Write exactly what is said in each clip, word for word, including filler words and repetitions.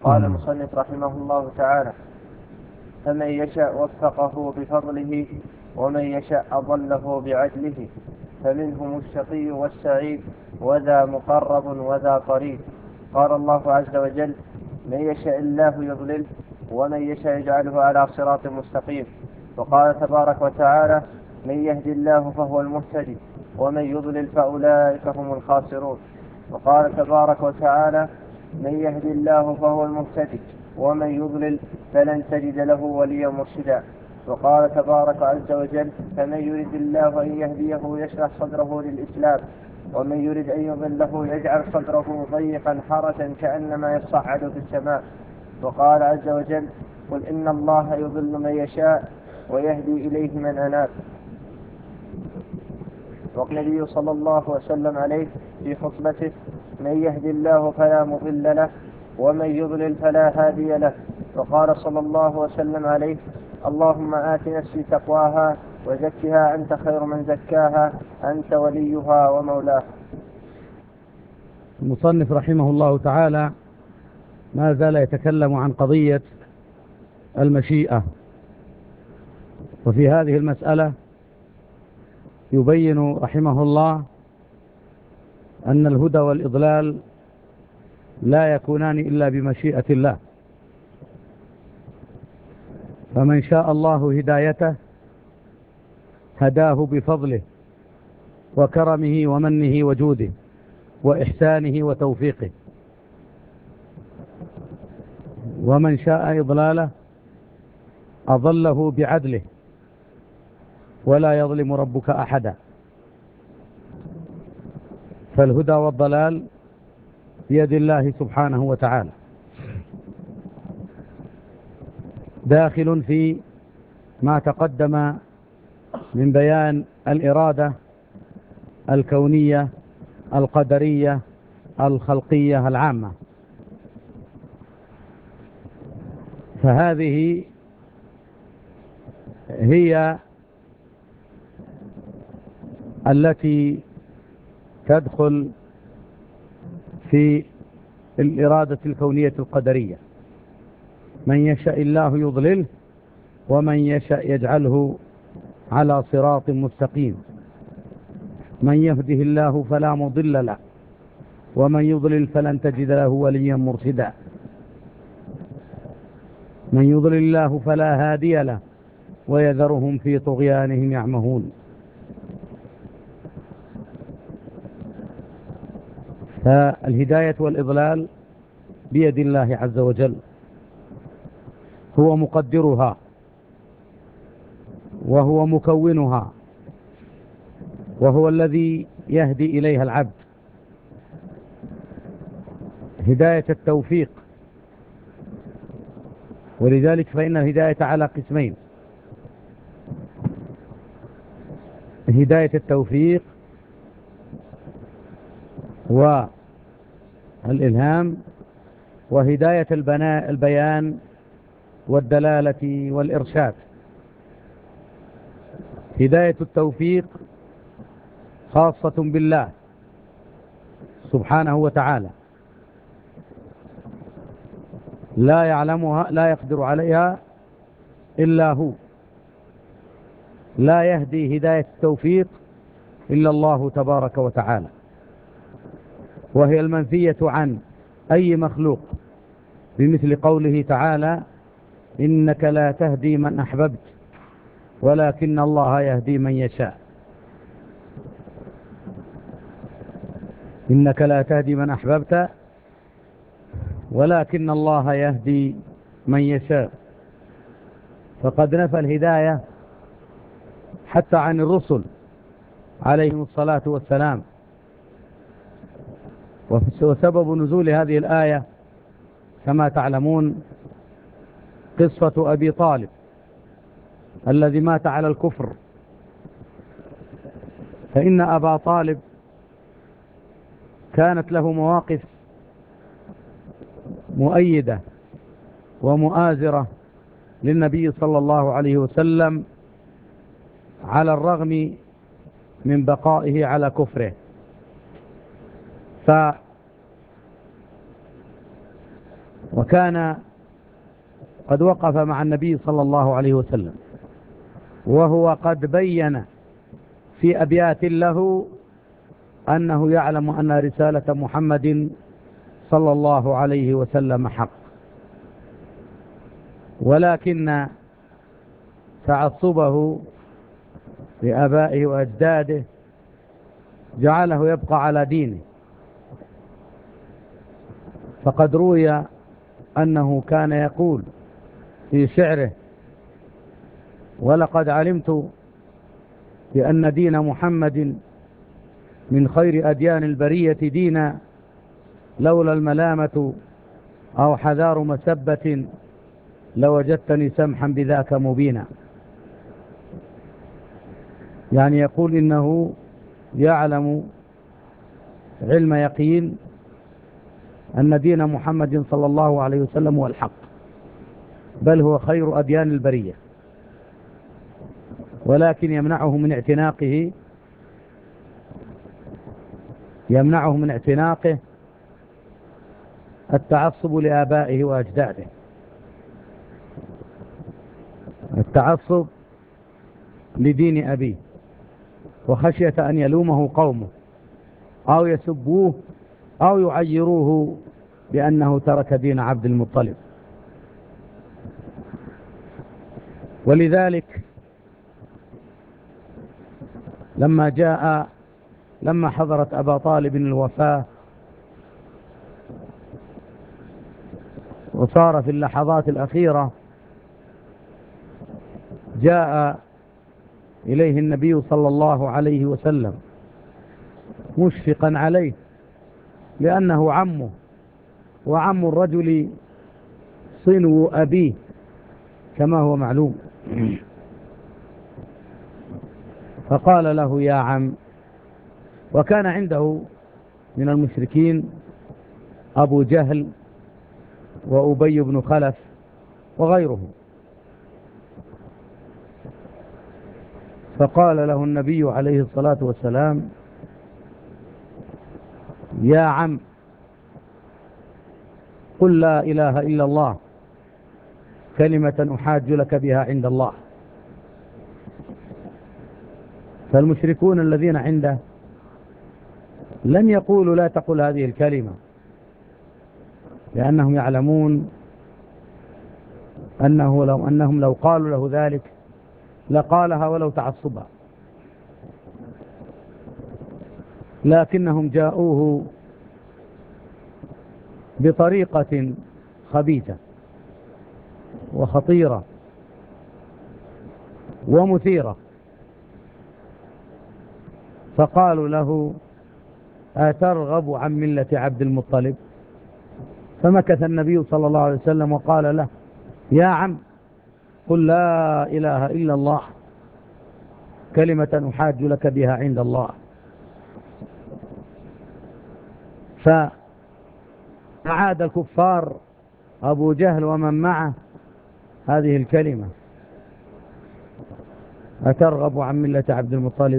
قال المصنف رحمه الله تعالى: فمن يشاء وفقه بفضله ومن يشاء أضله بعدله، فمنهم الشقي والسعيد وذا مقرب وذا قريب. قال الله عز وجل: من يشاء الله يضلله ومن يشاء يجعله على صراط مستقيم. وقال تبارك وتعالى: من يهدي الله فهو المهتدي ومن يضلل فأولئك هم الخاسرون. وقال تبارك وتعالى: من يهدي الله فهو المهتدي ومن يضلل فلن تجد له وليا مرشدا. وقال تبارك عز وجل: فمن يرد الله أن يهديه يشرح صدره للإسلام ومن يرد أن يضله يجعل صدره ضيقا حرجا كأنما يصعد في السماء. وقال عز وجل: قل إن الله يضل من يشاء ويهدي إليه من أناب. والنبي صلى الله وسلم عليه في خطبته: من يهدي الله فلا مضل له ومن يضلل فلا هادي له. وقال صلى الله وسلم عليه: اللهم آت نفسي تقواها وزكها أنت خير من زكاها أنت وليها ومولاها. المصنف رحمه الله تعالى ما زال يتكلم عن قضية المشيئة، وفي هذه المسألة يبين رحمه الله أن الهدى والإضلال لا يكونان إلا بمشيئة الله، فمن شاء الله هدايته هداه بفضله وكرمه ومنه وجوده وإحسانه وتوفيقه، ومن شاء إضلاله أضله بعدله ولا يظلم ربك أحدا. فالهدى والضلال بيد الله سبحانه وتعالى، داخل في ما تقدم من بيان الإرادة الكونية القدرية الخلقية العامة. فهذه هي التي تدخل في الإرادة الكونية القدرية. من يشاء الله يضلله ومن يشاء يجعله على صراط مستقيم. من يهده الله فلا مضل له ومن يضلل فلن تجد له وليا مرشدا. من يضلل الله فلا هادي له ويذرهم في طغيانهم يعمهون. فالهداية والإضلال بيد الله عز وجل، هو مقدرها وهو مكونها وهو الذي يهدي إليها العبد. هداية التوفيق، ولذلك فإن الهداية على قسمين: هداية التوفيق والإلهام، وهداية البيان والدلالة والإرشاد. هداية التوفيق خاصة بالله سبحانه وتعالى، لا يعلمها لا يقدر عليها إلا هو. لا يهدي هداية التوفيق إلا الله تبارك وتعالى، وهي المنفية عن أي مخلوق، بمثل قوله تعالى: إنك لا تهدي من أحببت ولكن الله يهدي من يشاء. إنك لا تهدي من أحببت ولكن الله يهدي من يشاء. فقد نفى الهداية حتى عن الرسل عليهم الصلاة والسلام. وسبب نزول هذه الآية كما تعلمون قصة أبي طالب الذي مات على الكفر. فإن أبا طالب كانت له مواقف مؤيدة ومؤازرة للنبي صلى الله عليه وسلم على الرغم من بقائه على كفره. وكان قد وقف مع النبي صلى الله عليه وسلم، وهو قد بين في أبيات له أنه يعلم أن رسالة محمد صلى الله عليه وسلم حق، ولكن تعصبه لآبائه وأجداده جعله يبقى على دينه. فقد روي أنه كان يقول في شعره: ولقد علمت بأن دين محمد من خير أديان البرية دينا، لولا الملامة أو حذار مسبة لوجدتني سمحا بذاك مبينا. يعني يقول إنه يعلم علم يقين أن دين محمد صلى الله عليه وسلم هو الحق، بل هو خير أديان البرية، ولكن يمنعه من اعتناقه يمنعه من اعتناقه التعصب لآبائه وأجداده، التعصب لدين أبيه، وخشية أن يلومه قومه أو يسبوه أو يعيروه بأنه ترك دين عبد المطلب. ولذلك لما جاء لما حضرت أبا طالب الوفاة وصار في اللحظات الأخيرة، جاء إليه النبي صلى الله عليه وسلم مشفقا عليه، لأنه عمه، وعم الرجل صنو أبيه كما هو معلوم. فقال له: يا عم. وكان عنده من المشركين أبو جهل وأبي بن خلف وغيره. فقال له النبي عليه الصلاة والسلام: يا عم، قل لا إله إلا الله كلمة أحاج لك بها عند الله. فالمشركون الذين عنده لن يقولوا لا تقل هذه الكلمة، لأنهم يعلمون أنه لو أنهم لو قالوا له ذلك لقالها ولو تعصبا، لكنهم جاءوه بطريقة خبيثة وخطيرة ومثيرة، فقالوا له: أترغب عن ملة عبد المطلب؟ فمكث النبي صلى الله عليه وسلم وقال له: يا عم، قل لا إله إلا الله كلمة أحاج لك بها عند الله. فأعاد الكفار أبو جهل ومن معه هذه الكلمة: أترغب عن ملة عبد المطلب؟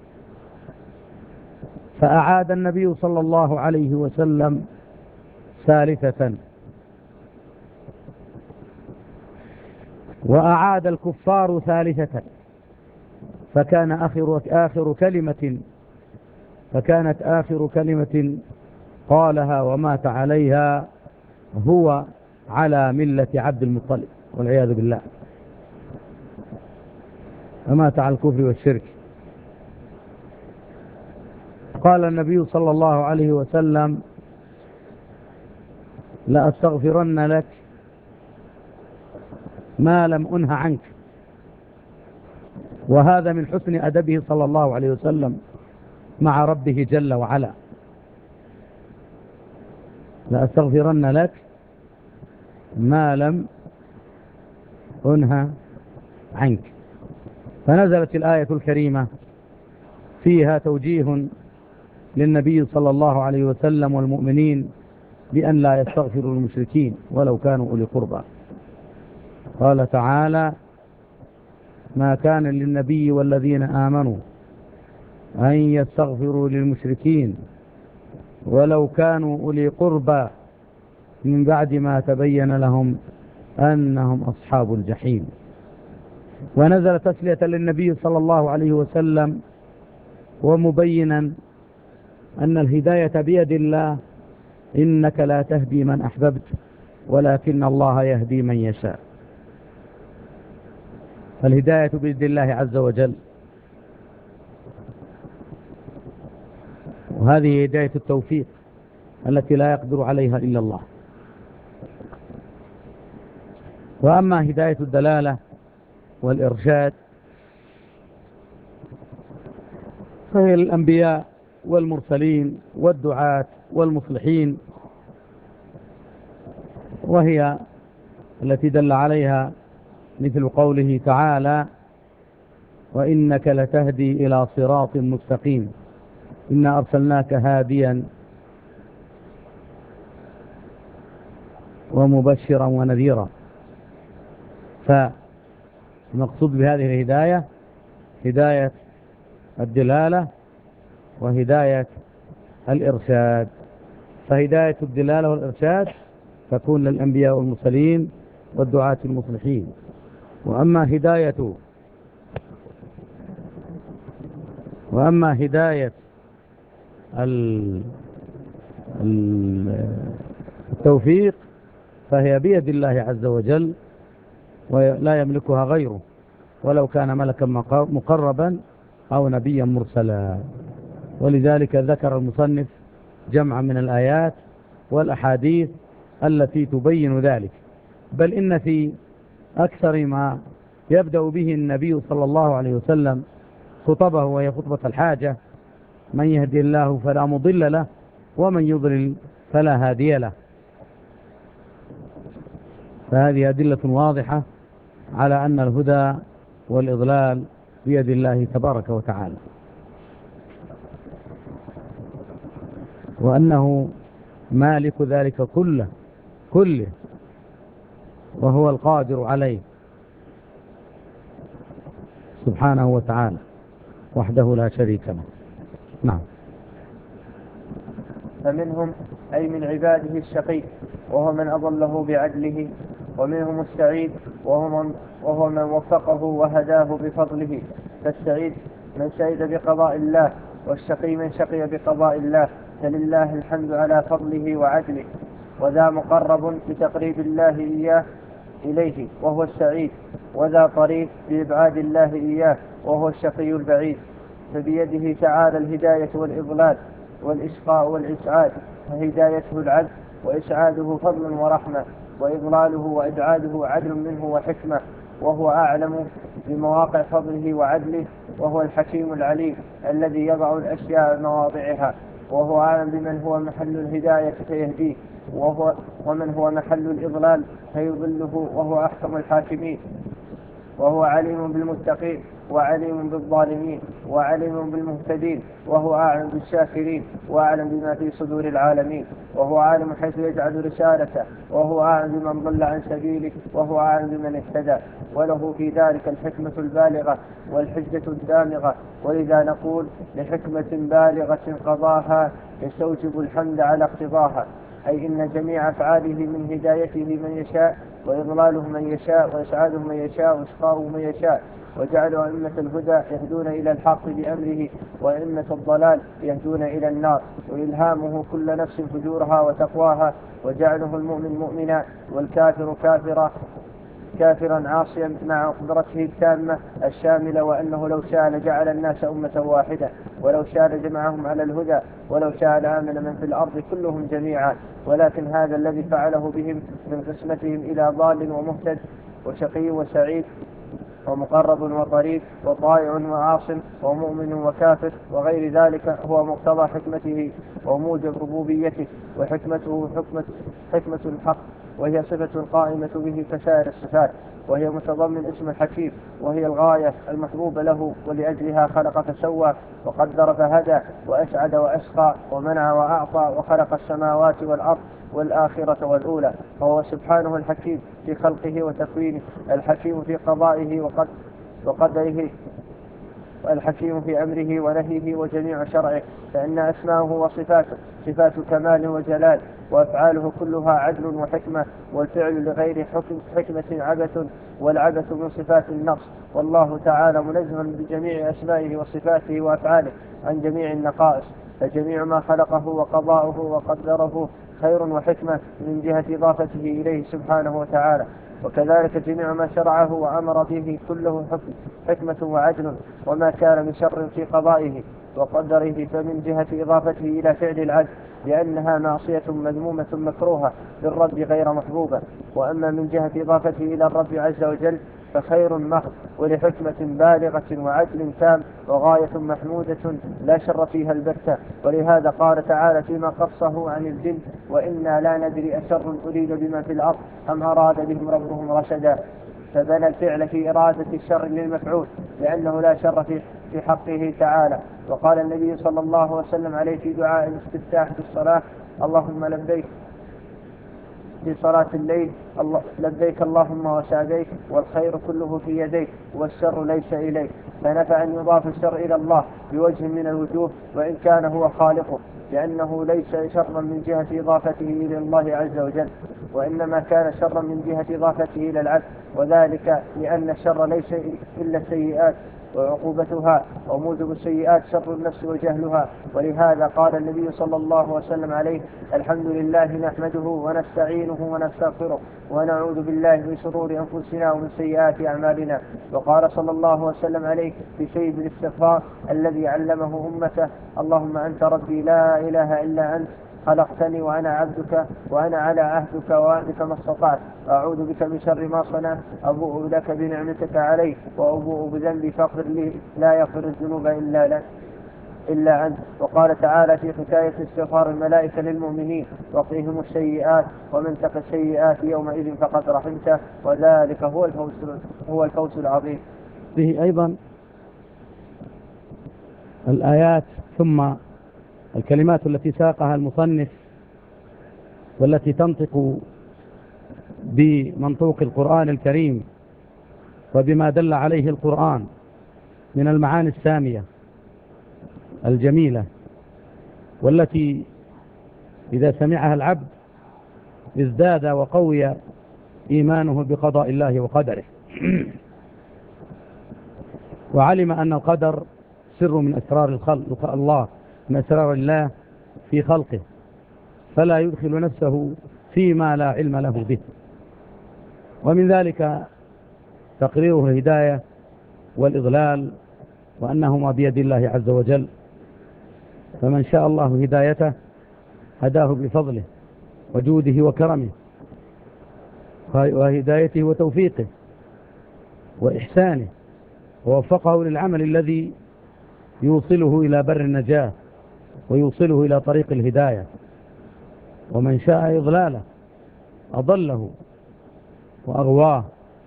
فأعاد النبي صلى الله عليه وسلم ثالثة، وأعاد الكفار ثالثة، فكان آخر آخر كلمة فكانت آخر كلمة قالها ومات عليها هو على ملة عبد المطلب، والعياذ بالله، فمات على الكفر والشرك. قال النبي صلى الله عليه وسلم: لأستغفرن لك ما لم أنه عنك. وهذا من حسن أدبه صلى الله عليه وسلم مع ربه جل وعلا. لأستغفرن لك ما لم أنه عنك. فنزلت الآية الكريمة فيها توجيه للنبي صلى الله عليه وسلم والمؤمنين بأن لا يستغفروا للمشركين ولو كانوا أولي قربى. قال تعالى: ما كان للنبي والذين آمنوا أن يستغفروا للمشركين ولو كانوا أولي قربى من بعد ما تبين لهم أنهم أصحاب الجحيم. ونزل تسلية للنبي صلى الله عليه وسلم ومبينا أن الهداية بيد الله، إنك لا تهدي من أحببت ولكن الله يهدي من يشاء. فالهداية بيد الله عز وجل، وهذه هداية التوفيق التي لا يقدر عليها إلا الله. وأما هداية الدلالة والإرشاد فهي الأنبياء والمرسلين والدعاة والمصلحين، وهي التي دل عليها مثل قوله تعالى: وإنك لتهدي إلى صراط مستقيم إنا أرسلناك هاديا ومبشرا ونذيرا. فالمقصود بهذه الهداية هداية الدلالة وهداية الإرشاد. فهداية الدلالة والإرشاد تكون للأنبياء والمرسلين والدعاة المصلحين. وأما هداية وأما هداية التوفيق فهي بيد الله عز وجل ولا يملكها غيره، ولو كان ملكا مقربا أو نبيا مرسلا. ولذلك ذكر المصنف جمعا من الآيات والأحاديث التي تبين ذلك. بل إن في أكثر ما يبدأ به النبي صلى الله عليه وسلم خطبه وهي خطبة الحاجة: من يهدي الله فلا مضل له ومن يضلل فلا هادي له. فهذه أدلة واضحة على أن الهدى والإضلال بيد الله تبارك وتعالى، وأنه مالك ذلك كله كله وهو القادر عليه سبحانه وتعالى وحده لا شريك له. نعم. فمنهم أي من عباده الشقي وهو من أضله بعدله، ومنهم السعيد وهو من, وهو من وفقه وهداه بفضله. فالسعيد من سعيد بقضاء الله، والشقي من شقي بقضاء الله، فلله الحمد على فضله وعدله. وذا مقرب بتقريب الله إياه إليه وهو السعيد، وذا طريق بإبعاد الله إياه وهو الشقي البعيد. فبيده تعالى الهداية والإضلال والإشقاء والإسعاد، فهدايته العدل وإسعاده فضل ورحمة، وإضلاله وإبعاده عدل منه وحكمة، وهو أعلم بمواقع فضله وعدله، وهو الحكيم العليم الذي يضع الأشياء مواضعها، وهو أعلم بمن هو محل الهداية فيهديه، وهو ومن هو محل الإضلال فيضله، وهو أحكم الحاكمين، وهو عليم بالمتقين وعليم بالظالمين وعليم بالمهتدين، وهو أعلم بالشاكرين وأعلم بما في صدور العالمين، وهو عالم حيث يجعل رسالته، وهو أعلم بمن ضل عن سبيله، وهو أعلم بمن اهتدى، وله في ذلك الحكمة البالغة والحجة الدامغة. ولذا نقول: لحكمة بالغة قضاها يستوجب الحمد على اقتضاها. أي إن جميع أفعاله من هدايته من يشاء، وإضلاله من يشاء، وإسعاده من يشاء، وإشقاؤه من يشاء، وجعلوا أئمة الهدى يهدون إلى الحق بأمره، وأئمة الضلال يهدون إلى النار، وإلهامه كل نفس فجورها وتقواها، وجعله المؤمن مؤمنا والكافر كافرا كافرا عاصيا مع قدرته التامة الشاملة، وأنه لو شاء لجعل الناس أمة واحدة، ولو شاء لجمعهم على الهدى، ولو شاء لآمن من في الأرض كلهم جميعا. ولكن هذا الذي فعله بهم من قسمتهم إلى ضال ومهتد وشقي وسعيد ومقرب وطريق وطائع وعاص ومؤمن وكافر وغير ذلك هو مقتضى حكمته وموجب ربوبيته، وحكمته حكمة, حكمة الحق، وهي صفة قائمة به كسائر الصفات، وهي متضمن اسم الحكيم، وهي الغاية المحبوبة له، ولأجلها خلق فسوى وقدر فهدى وأسعد وأسقى ومنع وأعطى، وخلق السماوات والأرض والآخرة والأولى. فهو سبحانه الحكيم في خلقه وتكوينه، الحكيم في قضائه وقدره الحكيم في أمره ونهيه وجميع شرعه، فإن أسماءه وصفاته صفات كمال وجلال، وأفعاله كلها عدل وحكمة، والفعل لغير حكم حكمة عبث، والعبث من صفات النقص، والله تعالى منزه بجميع أسمائه وصفاته وأفعاله عن جميع النقائص، فجميع ما خلقه وقضاؤه وقدره خير وحكمة من جهة إضافته إليه سبحانه وتعالى، وكذلك جميع ما شرعه وأمر به كله حكمة وعدل، وما كان من شر في قضائه وقدره فمن جهة إضافته إلى فعل العدل، لأنها معصية مذمومة مكروهة للرب غير محبوبة. وأما من جهة إضافته إلى الرب عز وجل فخير محض، ولحكمة بالغة وعدل تام وغاية محمودة لا شر فيها البتة. ولهذا قال تعالى فيما قصه عن الجن: وإنا لا ندري أشر أريد بما في الأرض أم أراد بهم ربهم رشدا، فبنى الفعل في إرادة الشر للمفعول، لأنه لا شر في حقه تعالى. وقال النبي صلى الله عليه وسلم عليه في دعاء الاستفتاح في الصلاة: اللهم لبيك في صلاة الليل، الله لبيك اللهم وسعديك، والخير كله في يديك، والشر ليس إليك. فنفع أن يضاف الشر إلى الله بوجه من الوجوه وإن كان هو خالقه، لأنه ليس شرا من جهة إضافته إلى الله عز وجل، وإنما كان شرا من جهة إضافته إلى العبد، وذلك لأن الشر ليس إلا السيئات وعقوبتها، وموجب السيئات شر النفس وجهلها. ولهذا قال النبي صلى الله عليه وسلم عليه: الحمد لله نحمده ونستعينه ونستغفره ونعوذ بالله من شرور أنفسنا ومن سيئات أعمالنا. وقال صلى الله عليه وسلم عليه في سيد الاستغفار الذي علمه أمته: اللهم أنت ربي لا إله إلا أنت، خلقتني وأنا عبدك وأنا على عهدك ووعدك ما استطعت، أعوذ بك من شر ما صنعت، أبوء لك بنعمتك علي وأبوء بذنبي فاغفر لي، لا يغفر الذنوب إلا لك إلا أنت. وقال تعالى في حكاية استغفار الملائكة للمؤمنين: وقهم السيئات ومن تق السيئات يومئذ فقد رحمته، وذلك هو الفوز هو الفوز العظيم. به أيضا الآيات ثم الكلمات التي ساقها المصنف والتي تنطق بمنطوق القرآن الكريم وبما دل عليه القرآن من المعاني السامية الجميلة، والتي إذا سمعها العبد ازداد وقوي إيمانه بقضاء الله وقدره وعلم أن القدر سر من أسرار الخلق الله من أسرار الله في خلقه، فلا يدخل نفسه فيما لا علم له به. ومن ذلك تقريره الهداية والإضلال، وأنهما بيد الله عز وجل، فمن شاء الله هدايته هداه بفضله وجوده وكرمه وهدايته وتوفيقه وإحسانه، ووفقه للعمل الذي يوصله إلى بر النجاة ويوصله إلى طريق الهداية. ومن شاء إضلاله أضله وأغواه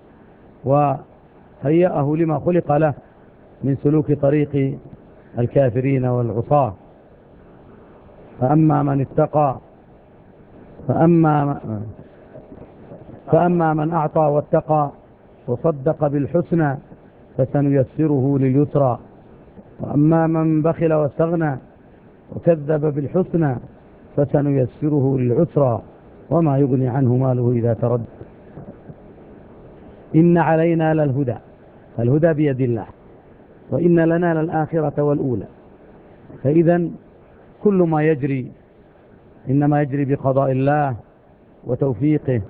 وهيأه لما خلق له من سلوك طريق الكافرين والعصاة. فأما من اتقى فأما, فأما من أعطى واتقى وصدق بالحسنى فسنيسره لليسرى، وأما من بخل واستغنى وكذب بالحسنى فسنيسره للعسرى، وما يغني عنه ماله إذا ترد. إن علينا للهدى، الهدى بيد الله، وإن لنا للآخرة والأولى. فإذا كل ما يجري إنما يجري بقضاء الله وتوفيقه،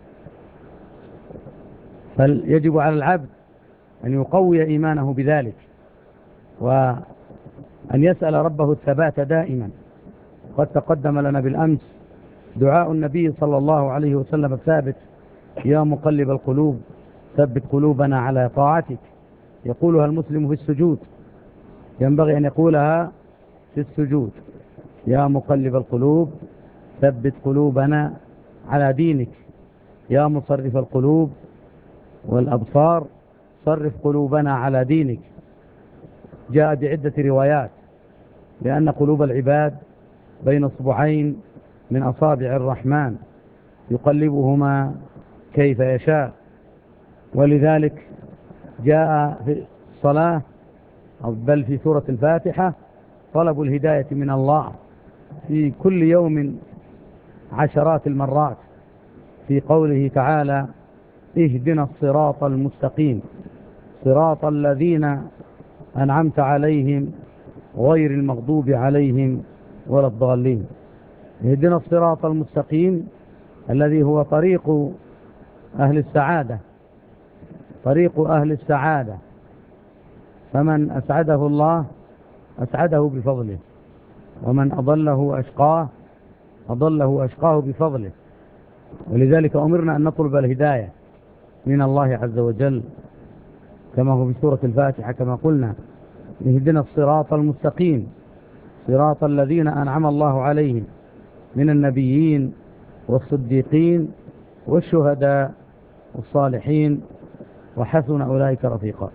فيجب على العبد أن يقوي إيمانه بذلك، وأن يسأل ربه الثبات دائما. قد تقدم لنا بالأمس دعاء النبي صلى الله عليه وسلم الثابت: يا مقلب القلوب ثبت قلوبنا على طاعتك. يقولها المسلم في السجود، ينبغي أن يقولها في السجود: يا مقلب القلوب ثبت قلوبنا على دينك، يا مصرف القلوب والأبصار صرف قلوبنا على دينك. جاء بعدة روايات لأن قلوب العباد بين اصبعين من أصابع الرحمن يقلبهما كيف يشاء، ولذلك جاء في الصلاة بل في سورة الفاتحة طلب الهداية من الله في كل يوم عشرات المرات، في قوله تعالى اهدنا الصراط المستقيم صراط الذين أنعمت عليهم غير المغضوب عليهم ولا الضالين. اهدنا الصراط المستقيم الذي هو طريق أهل السعادة، طريق أهل السعادة، فمن أسعده الله أسعده بفضله، ومن أضله أشقاه أضله أشقاه بفضله. ولذلك أمرنا أن نطلب الهداية من الله عز وجل كما هو في سورة الفاتحة كما قلنا اهدنا الصراط المستقيم صراط الذين أنعم الله عليهم من النبيين والصديقين والشهداء والصالحين وحسن أولئك رفيقا.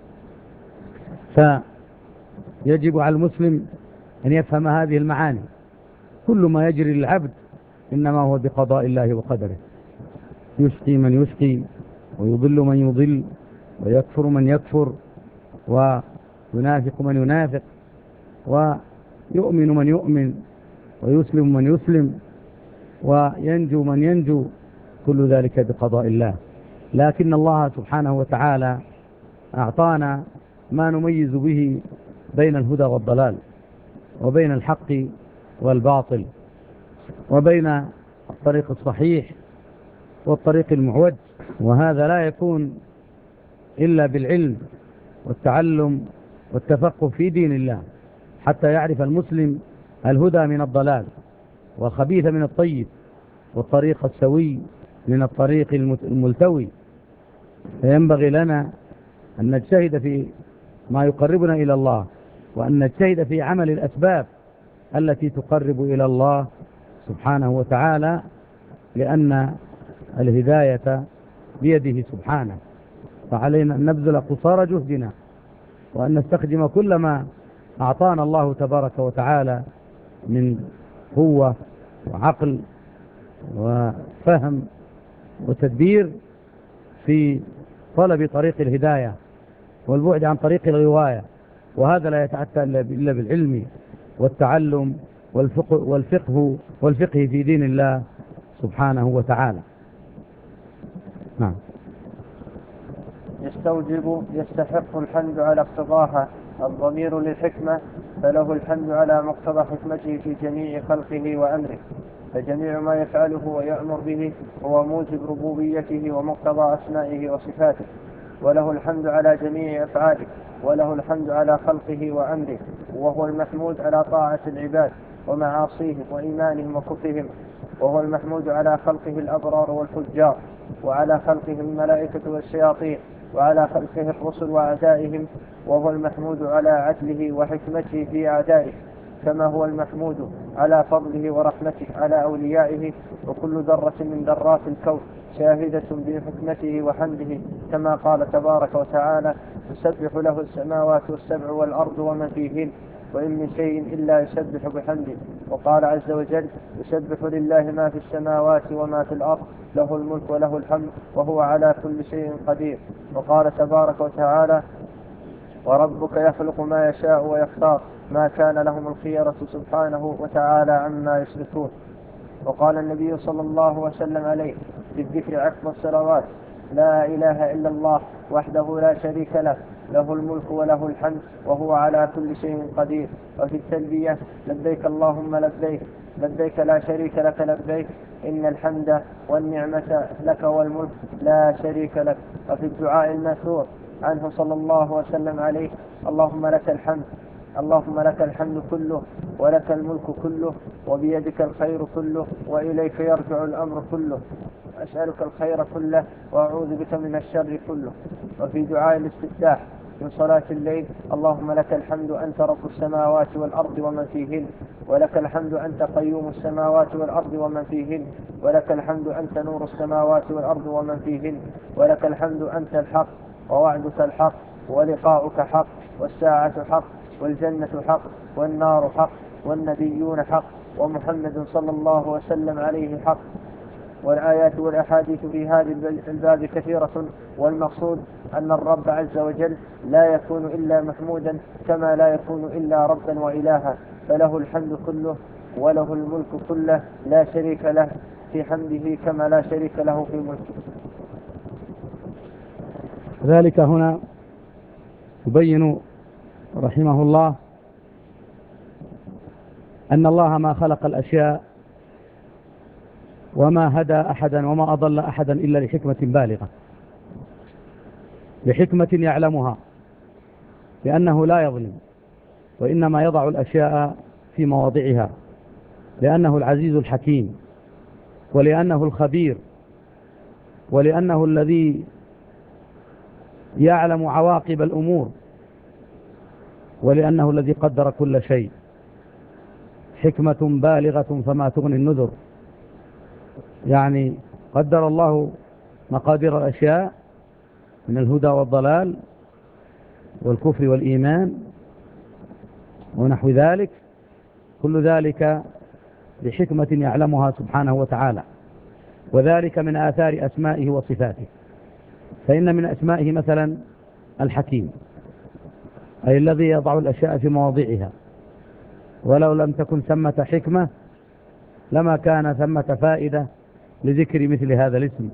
فيجب على المسلم أن يفهم هذه المعاني. كل ما يجري للعبد إنما هو بقضاء الله وقدره، يشقي من يشقي ويضل من يضل ويكفر من يكفر وينافق من ينافق ويؤمن من يؤمن ويسلم من يسلم وينجو من ينجو، كل ذلك بقضاء الله. لكن الله سبحانه وتعالى أعطانا ما نميز به بين الهدى والضلال، وبين الحق والباطل، وبين الطريق الصحيح والطريق المعوج، وهذا لا يكون إلا بالعلم والتعلم والتفقه في دين الله، حتى يعرف المسلم الهدى من الضلال والخبيث من الطيب والطريق السوي من الطريق الملتوي. فينبغي لنا أن نجتهد في ما يقربنا إلى الله، وأن نجتهد في عمل الأسباب التي تقرب إلى الله سبحانه وتعالى، لأن الهداية بيده سبحانه. فعلينا أن نبذل قصارى جهدنا وأن نستخدم كل ما أعطانا الله تبارك وتعالى من قوة وعقل وفهم وتدبير في طلب طريق الهداية والبعد عن طريق الغواية. وهذا لا يتأتى إلا بالعلم والتعلم والفقه, والفقه, والفقه في دين الله سبحانه وتعالى. نعم. يستوجب يستحق الحمد على اقتضاها الضمير للحكمة، فله الحمد على مقتضى حكمته في جميع خلقه وأمره، فجميع ما يفعله ويأمر به هو موجب ربوبيته ومقتضى أسمائه وصفاته، وله الحمد على جميع أفعاله، وله الحمد على خلقه وأمره، وهو المحمود على طاعة العباد ومعاصيهم وإيمانهم وكفرهم، وهو المحمود على خلقه الأبرار والفجار، وعلى خلقه الملائكة والشياطين، وعلى خلقه الرسل وأعدائهم، وهو المحمود على عدله وحكمته في أعدائه، كما هو المحمود على فضله ورحمته على أوليائه. وكل ذرة من ذرات الكون شاهدة بحكمته وحمده، كما قال تبارك وتعالى تسبح له السماوات السبع والأرض ومن فيهن وإن من شيء إلا يسبح بحمده. وقال عز وجل يسبح لله ما في السماوات وما في الأرض له الملك وله الحمد وهو على كل شيء قدير. وقال تبارك وتعالى وربك يخلق ما يشاء ويختار ما كان لهم الخيرة سبحانه وتعالى عما يشركون. وقال النبي صلى الله وسلم عليه في الذكر عقب الصلوات لا إله إلا الله وحده لا شريك له له الملك وله الحمد وهو على كل شيء قدير. وفي التلبية لبيك اللهم لبيك لبيك لا شريك لك لبيك إن الحمد والنعمة لك والملك لا شريك لك. وفي الدعاء الماثور عنه صلى الله وسلم عليه اللهم لك الحمد اللهم لك الحمد كله ولك الملك كله وبيدك الخير كله وإليك يرجع الأمر كله أسألك الخير كله وأعوذ بك من الشر كله. وفي دعاء الاستفتاح من صلاة الليل اللهم لك الحمد أنت رب السماوات والأرض ومن فيهن ولك الحمد أنت قيوم السماوات والأرض ومن فيهن ولك الحمد أنت نور السماوات والأرض ومن فيهن ولك الحمد أنت الحق ووعدك الحق ولقاؤك حق والساعة حق والجنة حق والنار حق والنبيون حق ومحمد صلى الله وسلم عليه حق والآيات والأحاديث في هذا الباب كثيرة، والمقصود أن الرب عز وجل لا يكون إلا محمودا كما لا يكون إلا ربا وإلها، فله الحمد كله وله الملك كله لا شريك له في حمده كما لا شريك له في ملكه. ذلك هنا يبين رحمه الله أن الله ما خلق الأشياء وما هدى أحدا وما أضل أحدا إلا لحكمة بالغة، لحكمة يعلمها، لأنه لا يظلم وإنما يضع الأشياء في مواضعها، لأنه العزيز الحكيم، ولأنه الخبير، ولأنه الذي يعلم عواقب الأمور، ولأنه الذي قدر كل شيء. حكمة بالغة فما تغني النذر، يعني قدر الله مقادير الأشياء من الهدى والضلال والكفر والإيمان ونحو ذلك، كل ذلك بحكمة يعلمها سبحانه وتعالى، وذلك من آثار أسمائه وصفاته. فإن من أسمائه مثلا الحكيم، أي الذي يضع الأشياء في مواضعها، ولو لم تكن ثمة حكمة لما كان ثمة فائدة لذكر مثل هذا الاسم.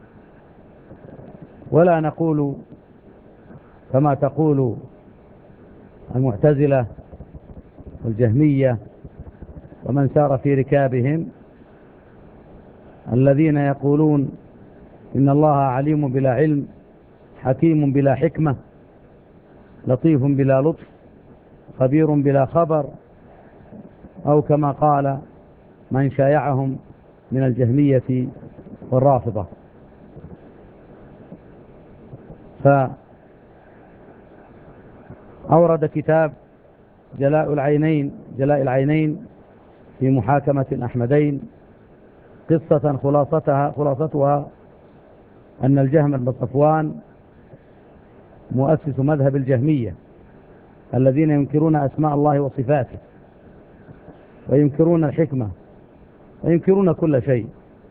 ولا نقول كما تقول المعتزلة والجهمية ومن سار في ركابهم الذين يقولون إن الله عليم بلا علم، حكيم بلا حكمة، لطيف بلا لطف، خبير بلا خبر، أو كما قال من شايعهم من الجهمية والرافضة. فأورد كتاب جلاء العينين جلاء العينين في محاكمة الأحمدين قصة خلاصتها خلاصتها أن الجهم بن صفوان مؤسس مذهب الجهمية الذين ينكرون أسماء الله وصفاته، وينكرون الحكمة، وينكرون كل شيء،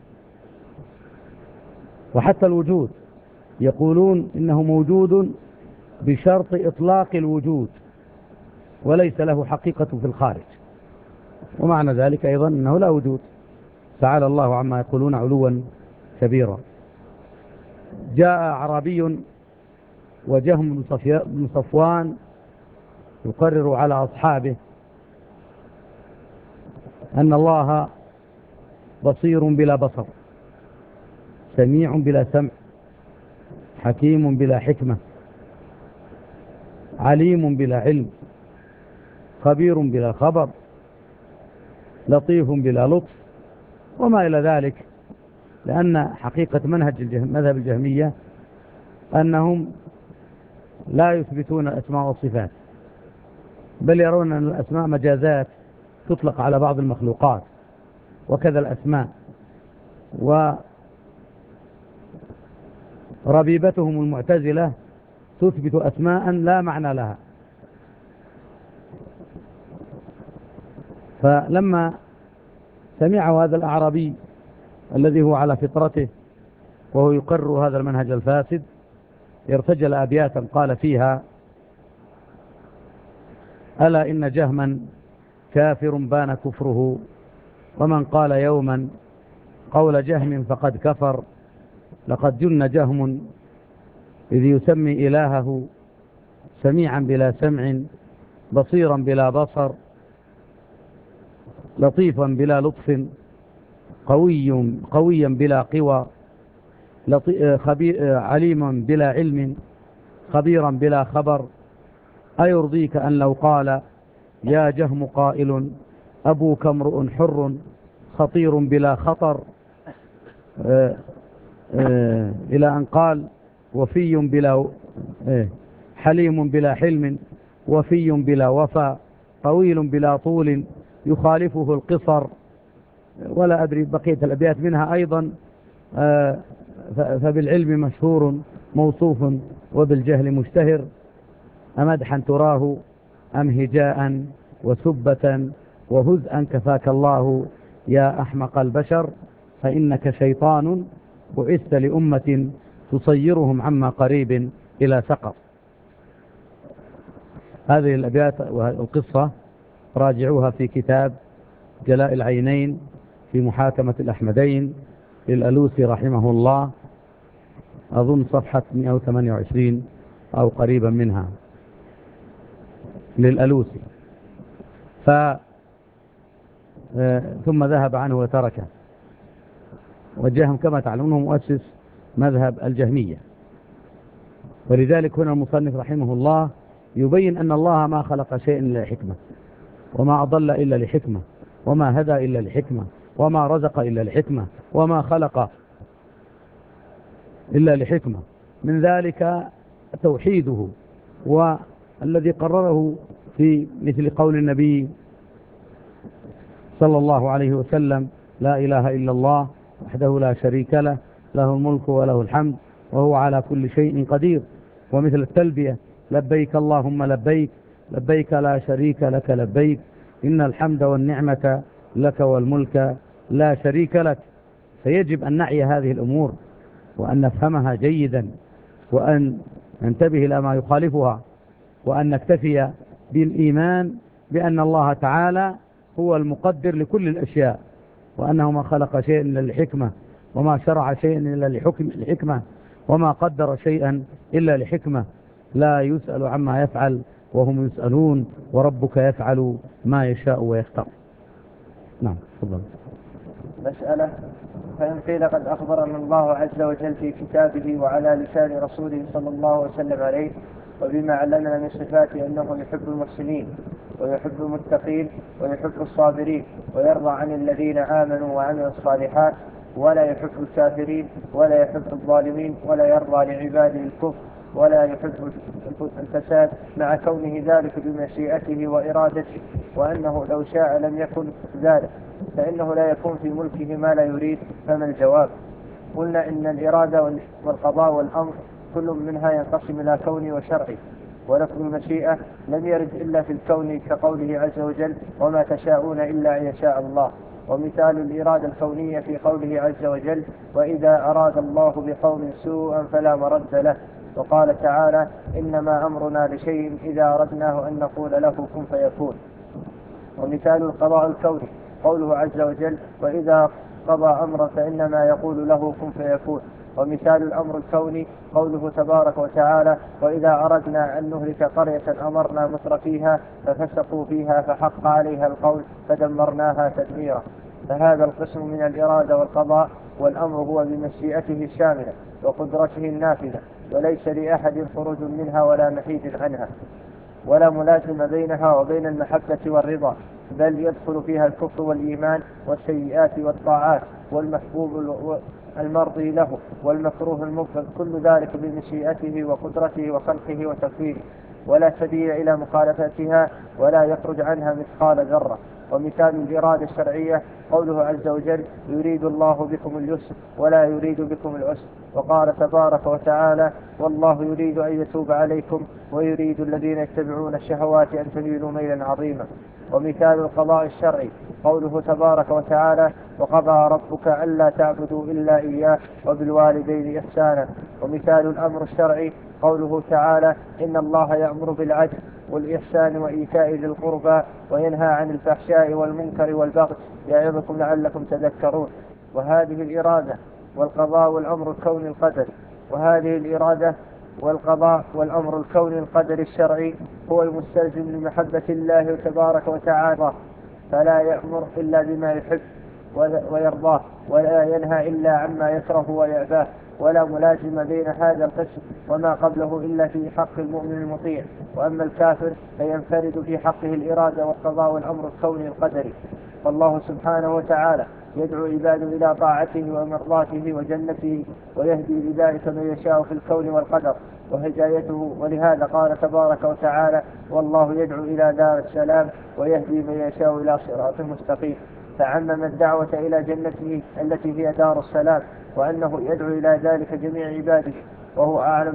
وحتى الوجود يقولون إنه موجود بشرط إطلاق الوجود وليس له حقيقة في الخارج، ومعنى ذلك أيضا أنه لا وجود، تعالى الله عما يقولون علوا كبيرا. جاء أعرابي وجهم بن صفوان يقرر على أصحابه أن الله بصير بلا بصر، سميع بلا سمع، حكيم بلا حكمة، عليم بلا علم، خبير بلا خبر، لطيف بلا لطف، وما إلى ذلك. لأن حقيقة منهج مذهب الجهمية أنهم لا يثبتون الأسماء والصفات، بل يرون أن الأسماء مجازات تطلق على بعض المخلوقات، وكذا الأسماء. وربيبتهم المعتزلة تثبت أسماء لا معنى لها. فلما سمع هذا الأعرابي الذي هو على فطرته وهو يقرر هذا المنهج الفاسد ارتجل أبياتا قال فيها: ألا إن جهما كافر بان كفره، ومن قال يوما قول جهم فقد كفر، لقد جن جهم إذ يسمي إلهه، سميعا بلا سمع، بصيرا بلا بصر، لطيفا بلا لطف، قوي قويا بلا قوى، عليما بلا علم، خبيرا بلا خبر. أيرضيك أن لو قال يا جهم قائل أبوك امرؤ حر، خطير بلا خطر، آآ آآ إلى أن قال وفي بلا حليم بلا حلم، وفي بلا وفا، طويل بلا طول، يخالفه القصر. ولا أدري بقية الأبيات منها أيضا. فبالعلم مشهور موصوف، وبالجهل مشتهر، أمدحا تراه أم هجاء وسبة وهزءا كفاك الله يا أحمق البشر. فإنك شيطان بعثت لأمة تصيرهم عما قريب إلى سقر. هذه الأبيات والقصة راجعوها في كتاب جلاء العينين في محاكمة الأحمدين للألوسي رحمه الله، أظن صفحة مئة وثمانية وعشرين أو قريبا منها للألوسي. ف ثم ذهب عنه وتركه، والجهم كما تعلمون مؤسس مذهب الجهمية. ولذلك هنا المصنف رحمه الله يبين أن الله ما خلق شيئا إلا لحكمة، وما أضل إلا لحكمة، وما هدى إلا لحكمة، وما رزق إلا لحكمة، وما خلق إلا لحكمة. من ذلك توحيده، والذي قرره في مثل قول النبي صلى الله عليه وسلم: لا إله إلا الله وحده لا شريك له، له الملك وله الحمد وهو على كل شيء قدير. ومثل التلبية: لبيك اللهم لبيك، لبيك لا شريك لك لبيك، إن الحمد والنعمة لك والملك لا شريك لك. فيجب أن نعي هذه الأمور وأن نفهمها جيدا، وأن ننتبه إلى ما يخالفها، وأن نكتفي بالإيمان بأن الله تعالى هو المقدر لكل الأشياء، وأنه ما خلق شيئا إلا لحكمة، وما شرع شيئا إلا لحكم لحكمة، وما قدر شيئا إلا لحكمة. لا يسأل عما يفعل وهم يسألون، وربك يفعل ما يشاء ويختار. نعم، تفضل. مسألة: فإن قيل قد أخبرنا الله عز وجل في كتابه وعلى لسان رسوله صلى الله وسلم عليه وبما علمنا من صفاته أنه يحب المحسنين ويحب المتقين ويحب الصابرين ويرضى عن الذين آمنوا وعملوا الصالحات، ولا يحب الكافرين ولا يحب الظالمين ولا يرضى لعباده الكفر ولا يحب الفساد، مع كونه ذلك بمشيئته وإرادته، وأنه لو شاء لم يكن ذلك، فإنه لا يكون في ملكه ما لا يريد. فما الجواب؟ قلنا إن الإرادة والقضاء والأمر كل منها ينقسم إلى كوني وشرعي، ولفظ المشيئة لم يرد إلا في الكون كقوله عز وجل: وما تشاءون إلا أن يشاء الله. ومثال الإرادة الكونية في قوله عز وجل: وإذا أراد الله بقوم سوءا فلا مرد له. وقال تعالى: إنما أمرنا لشيء إذا أردناه أن نقول له كن فيكون. ومثال القضاء الكوني قوله عز وجل: وإذا قضى أمرا فإنما يقول له كن فيكون. ومثال الأمر الكوني قوله تبارك وتعالى: وإذا أردنا أن نهلك قرية أمرنا متر فيها ففسقوا فيها فحق عليها القول فدمرناها تدميرا. فهذا القسم من الإرادة والقضاء والأمر هو بمشيئته الشاملة وقدرته النافذة، وليس لأحد خروج منها ولا محيد عنها، ولا ملازم بينها وبين المحبة والرضا، بل يدخل فيها الكفر والإيمان والسيئات والطاعات والمحبوب المرضي له والمكروه المبغض، كل ذلك بمشيئته وقدرته وخلقه وتقديره، ولا سبيل إلى مخالفتها ولا يخرج عنها مثقال ذرة. ومثال الإرادة الشرعية قوله عز وجل: يريد الله بكم اليسر ولا يريد بكم العسر. وقال تبارك وتعالى: والله يريد أن يتوب عليكم ويريد الذين يتبعون الشهوات أن تميلوا ميلا عظيما. ومثال القضاء الشرعي قوله تبارك وتعالى: وقضى ربك ألا تعبدوا إلا إياه وبالوالدين إحسانا. ومثال الأمر الشرعي قوله تعالى: إن الله يأمر بالعدل والإحسان وإيتاء ذي القربى وينهى عن الفحشاء والمنكر والبغي يعظكم لعلكم تذكرون. وهذه الإرادة والقضاء والأمر الكوني القدري، وهذه الإرادة والقضاء والأمر الكوني القدري الشرعي هو المستلزم لمحبة الله تبارك وتعالى، فلا يأمر إلا بما يحب ويرضاه، ولا ينهى إلا عما يكره ويأباه، ولا ملازم بين هذا القسم وما قبله إلا في حق المؤمن المطيع. وأما الكافر فينفرد في حقه الإرادة والقضاء والأمر الكوني القدري. فالله سبحانه وتعالى يدعو عباده إلى طاعته ومرضاته وجنته، ويهدي لذلك من يشاء في الكون والقدر وهدايته. ولهذا قال تبارك وتعالى: والله يدعو إلى دار السلام ويهدي من يشاء إلى صراط مستقيم. فعمم الدعوة إلى جنته التي هي دار السلام، وأنه يدعو إلى ذلك جميع عباده، وهو أعلم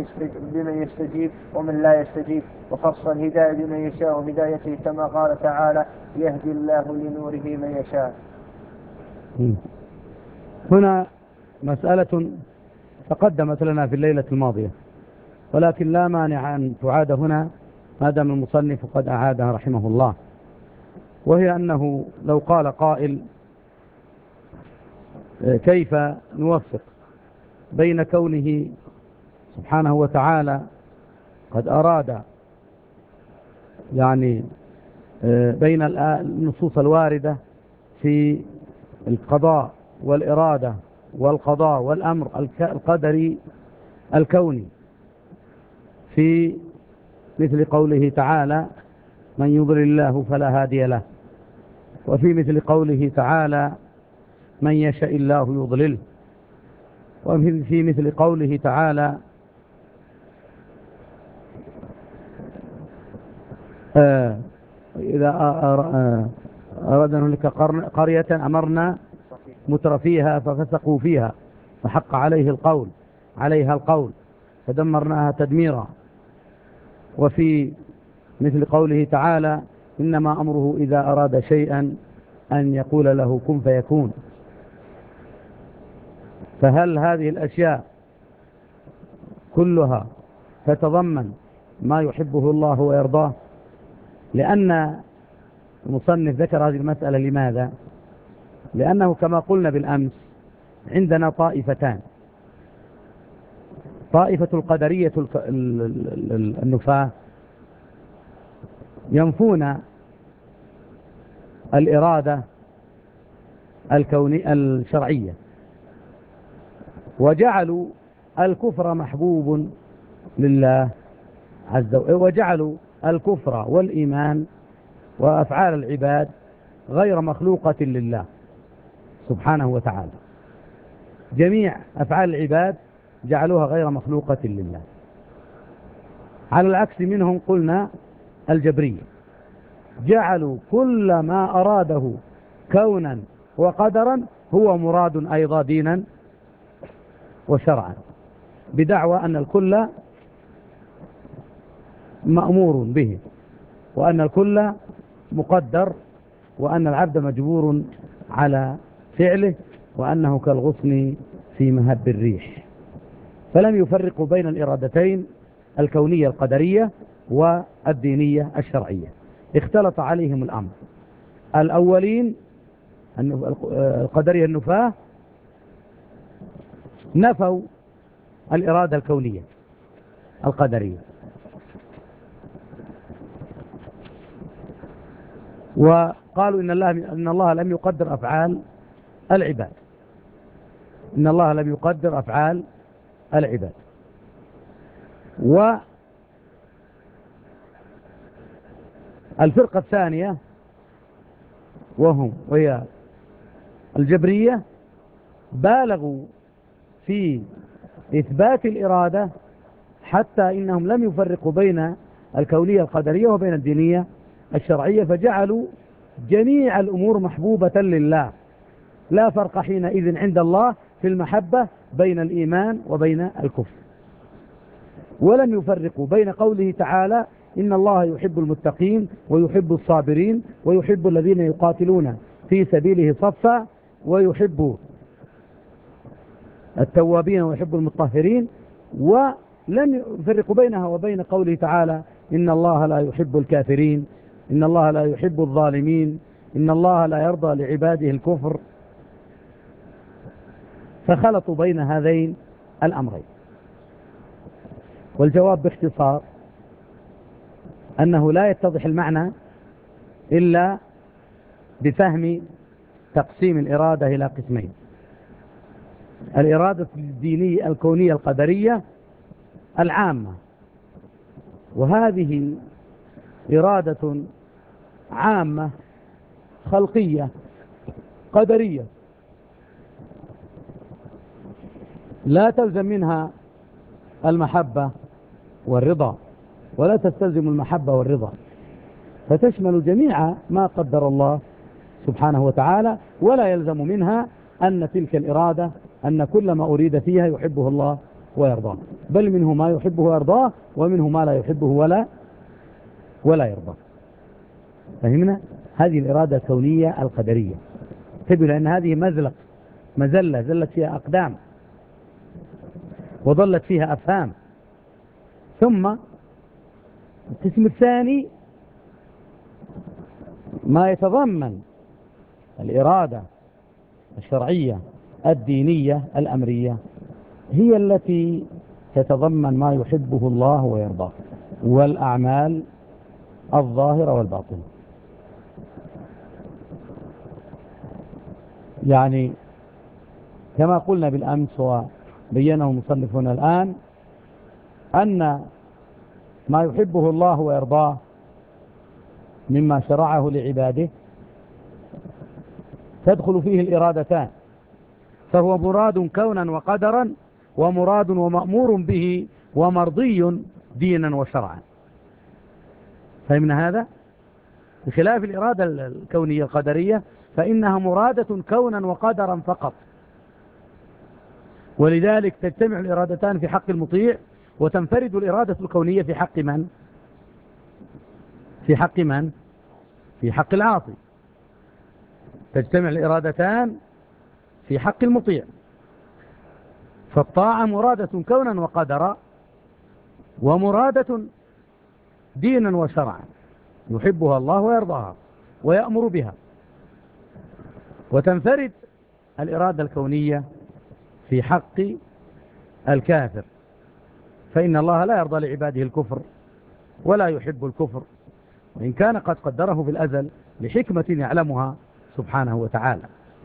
بمن يستجيب ومن لا يستجيب. وخص الهداية بمن يشاء هدايته كما قال تعالى: يهدي الله لنوره من يشاء. هنا مسألة تقدمت لنا في الليلة الماضية، ولكن لا مانع أن تعاد هنا ما دام المصنف قد أعادها رحمه الله، وهي أنه لو قال قائل كيف نوفق بين كونه سبحانه وتعالى قد أراد، يعني بين النصوص الواردة في القضاء والإرادة والقضاء والأمر القدري الكوني، في مثل قوله تعالى من يضلل الله فلا هادي له، وفي مثل قوله تعالى من يشاء الله يضلله، وفي مثل قوله تعالى آه إذا أردنا نهلك قرية أمرنا مترفيها ففسقوا فيها فحق عليه القول عليها القول فدمرناها تدميرا. وفي مثل قوله تعالى إنما أمره إذا أراد شيئا أن يقول له كن فيكون. فهل هذه الأشياء كلها تتضمن ما يحبه الله ويرضاه؟ لأن المصنف ذكر هذه المسألة لماذا؟ لأنه كما قلنا بالأمس عندنا طائفتان، طائفة القدرية النفاة ينفون الإرادة الكونية الشرعية، وجعلوا الكفر محبوب لله عز وجل، وجعلوا الكفر والإيمان وأفعال العباد غير مخلوقة لله سبحانه وتعالى. جميع أفعال العباد جعلوها غير مخلوقة لله، على العكس منهم قلنا الجبرية، جعلوا كل ما أراده كونا وقدرا هو مراد أيضا دينا وشرعا، بدعوى أن الكل مأمور به، وأن الكل مقدر، وأن العبد مجبور على فعله، وأنه كالغصن في مهب الريح. فلم يفرقوا بين الإرادتين الكونية القدرية والدينية الشرعية، اختلط عليهم الأمر. الأولين القدرية النفاة نفوا الإرادة الكونية القدرية، وقالوا إن الله إن الله لم يقدر أفعال العباد، إن الله لم يقدر أفعال العباد. والفرقة الثانية وهم وهي الجبرية بالغوا في إثبات الإرادة، حتى إنهم لم يفرقوا بين الكونية القدرية وبين الدينية الشرعية، فجعلوا جميع الأمور محبوبة لله، لا فرق حينئذ عند الله في المحبة بين الإيمان وبين الكفر. ولم يفرقوا بين قوله تعالى إن الله يحب المتقين ويحب الصابرين ويحب الذين يقاتلون في سبيله صفا ويحب التوابين ويحب المطهرين، ولم يفرقوا بينها وبين قوله تعالى إن الله لا يحب الكافرين، إن الله لا يحب الظالمين، إن الله لا يرضى لعباده الكفر. فخلطوا بين هذين الأمرين. والجواب باختصار أنه لا يتضح المعنى إلا بفهم تقسيم الإرادة إلى قسمين: الإرادة الدينية الكونية القدرية العامة، وهذه إرادة عامة خلقية قدرية لا تلزم منها المحبة والرضا، ولا تستلزم المحبة والرضا، فتشمل جميع ما قدر الله سبحانه وتعالى، ولا يلزم منها أن تلك الإرادة أن كل ما أريد فيها يحبه الله ويرضاه، بل منه ما يحبه ويرضاه، ومنه ما لا يحبه ولا ولا يرضاه. فهمنا؟ هذه الإرادة الكونية القدرية. تبين أن هذه مزلق مزلة زلت فيها أقدام وظلت فيها أفهام. ثم القسم الثاني ما يتضمن الإرادة الشرعية الدينية الأمرية، هي التي تتضمن ما يحبه الله ويرضاه والأعمال الظاهرة والباطنة. يعني كما قلنا بالأمس وبينه مصنفنا الآن، أن ما يحبه الله ويرضاه مما شرعه لعباده تدخل فيه الإرادتان، فهو مراد كونا وقدرا، ومراد ومأمور به ومرضي دينا وشرعا. فهمنا هذا؟ بخلاف الإرادة الكونية القدرية فإنها مرادة كونا وقدرا فقط، ولذلك تجتمع الإرادتان في حق المطيع، وتنفرد الإرادة الكونية في حق من؟ في حق من؟ في حق العاصي. تجتمع الإرادتان في حق المطيع، فالطاعة مرادة كونا وقدرا، ومرادة دينا وشرعا، يحبها الله ويرضاها ويأمر بها. وتنفرد الإرادة الكونية في حق الكافر، فإن الله لا يرضى لعباده الكفر ولا يحب الكفر، وإن كان قد قدره في الأزل لحكمة يعلمها سبحانه وتعالى.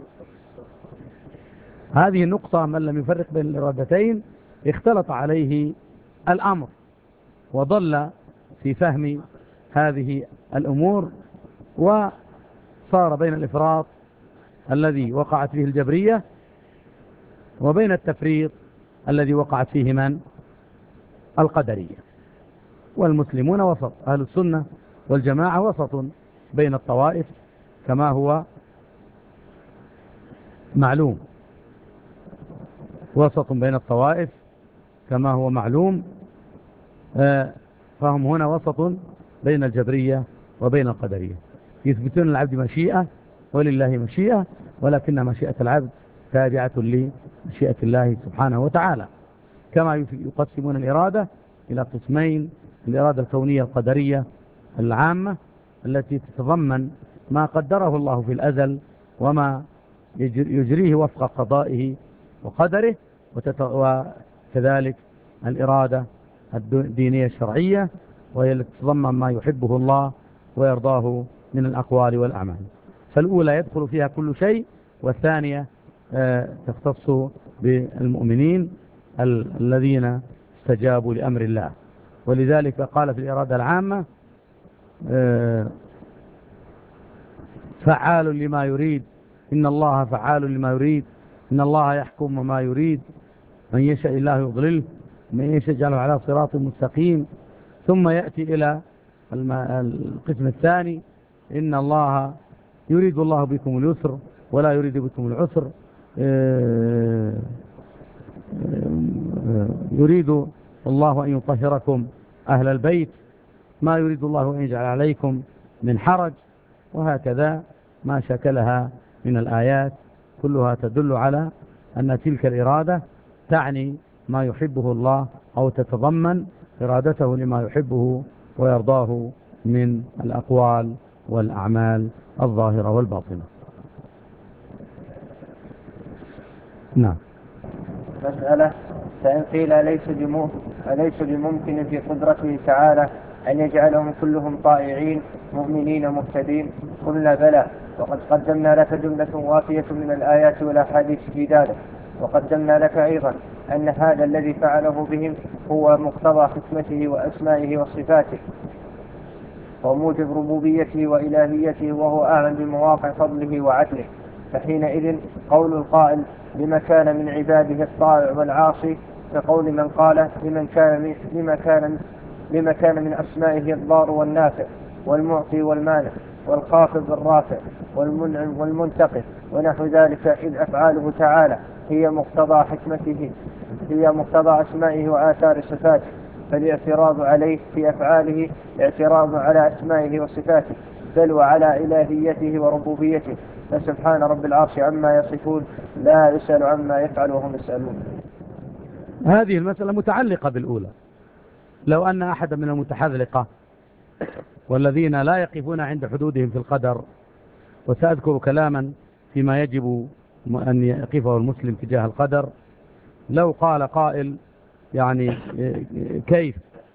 هذه النقطة من لم يفرق بين الإرادتين اختلط عليه الأمر وضل في فهم هذه الأمور، وصار بين الإفراط الذي وقعت فيه الجبرية وبين التفريط الذي وقعت فيه من؟ القدرية. والمسلمون وسط، أهل السنة والجماعة وسط بين الطوائف كما هو معلوم، وسط بين الطوائف كما هو معلوم. فهم هنا وسط بين الجبرية وبين القدرية، يثبتون العبد مشيئة ولله مشيئة، ولكن مشيئة العبد تابعة لمشيئة الله سبحانه وتعالى. كما يقسمون الإرادة إلى قسمين: الإرادة الكونية القدرية العامة التي تتضمن ما قدره الله في الأزل وما يجريه وفق قضائه وقدره، وكذلك الإرادة الدينية الشرعية وهي التي تتضمن ما يحبه الله ويرضاه من الأقوال والأعمال. فالأولى يدخل فيها كل شيء، والثانية تختص بالمؤمنين الذين استجابوا لأمر الله. ولذلك قال في الإرادة العامة: فعال لما يريد، إن الله فعال لما يريد، إن الله يحكم ما يريد، من يشاء الله يضلله، من يشاء يجعله على صراط مستقيم. ثم يأتي إلى القسم الثاني: إن الله يريد الله بكم اليسر ولا يريد بكم العسر، يريد الله أن يطهركم أهل البيت، ما يريد الله أن يجعل عليكم من حرج. وهكذا ما شكلها من الآيات كلها تدل على أن تلك الإرادة تعني ما يحبه الله، أو تتضمن إرادته لما يحبه ويرضاه من الأقوال والأعمال الظاهرة والباطنة. نعم. مسألة: فإن قيل أليس أليس بممكن في قدرته تعالى أن يجعلهم كلهم طائعين مؤمنين مهتدين؟ قلنا بلى، وقد قدمنا لك جملة وافية من الآيات والأحاديث في ذلك. وقدمنا لك أيضا أن هذا الذي فعله بهم هو مقتضى حكمته وأسمائه وصفاته وموجب ربوبيته وإلهيته، وهو أعلم بمواقع فضله وعدله. فحينئذ قول القائل لما كان من عباده الطائع والعاصي كقول من قال لمن كان من لما كان لما كان من أسمائه الضار والنافع والمعطي والمانع والخافض الرافع والمنعم والمنتقم ونحو ذلك، إذ أفعاله تعالى هي مقتضى حكمته، هي مقتضى أسمائه وآثار صفاته، فالاعتراض عليه في أفعاله اعتراض على أسمائه وصفاته، بل وعلى إلهيته وربوبيته، فسبحان رب العرش عما يصفون، لا يسأل عما يفعل وهم يسألون. هذه المسألة متعلقة بالأولى. لو أن أحد من المتحذلقة والذين لا يقفون عند حدودهم في القدر، وسأذكر كلاما فيما يجب أن يقفه المسلم تجاه القدر، لو قال قائل يعني كيف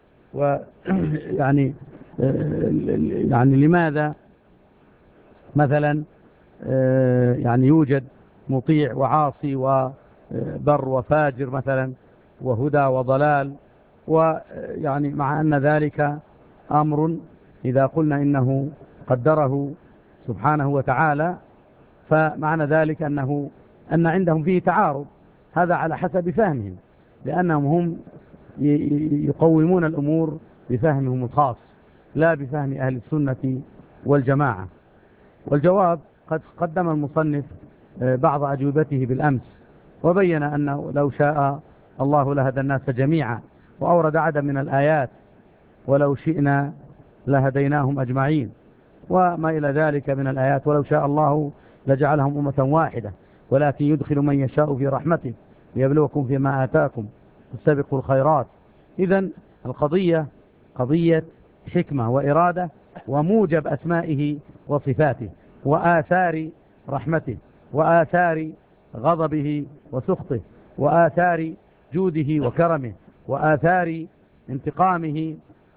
ويعني يعني لماذا مثلا يعني يوجد مطيع وعاصي وبر وفاجر مثلا وهدى وضلال، ويعني مع أن ذلك أمر إذا قلنا إنه قدره سبحانه وتعالى، فمعنى ذلك أنه أن عندهم فيه تعارض. هذا على حسب فهمهم، لأنهم هم يقومون الأمور بفهمهم الخاص لا بفهم أهل السنة والجماعة. والجواب قد قدم المصنف بعض أجوبته بالأمس، وبين أنه لو شاء الله لهدى الناس جميعا، وأورد عدد من الآيات ولو شئنا لهديناهم أجمعين وما إلى ذلك من الآيات، ولو شاء الله لجعلهم أمة واحدة ولكن يدخل من يشاء في رحمته ليبلوكم فيما آتاكم فاستبقوا الخيرات. إذن القضية قضية حكمة وإرادة وموجب أسمائه وصفاته وآثار رحمته وآثار غضبه وسخطه وآثار جوده وكرمه وآثار انتقامه